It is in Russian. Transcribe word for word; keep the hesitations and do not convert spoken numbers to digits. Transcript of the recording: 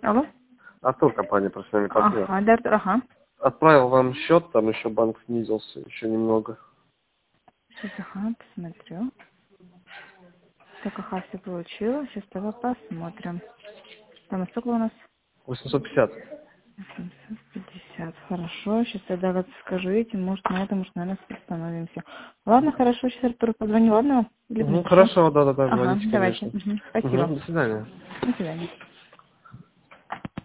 Алло? Артур, компания «Профессиональный партнер». Ага, да, Артур, ага. Отправил вам счет, там еще банк снизился, еще немного. Сейчас, ага, посмотрю. Так, ага, все получила. Сейчас давай посмотрим. Там, а сколько у нас? восемьсот пятьдесят. восемьсот пятьдесят. Хорошо, сейчас тогда вот скажите, может на этом, может, наверное, остановимся. Ладно, хорошо, сейчас Артур позвоню, ладно? Или Ну, напишу. хорошо, да-да-да, Ага, звоните, давайте. конечно. Угу, спасибо. Угу, до свидания. До свидания.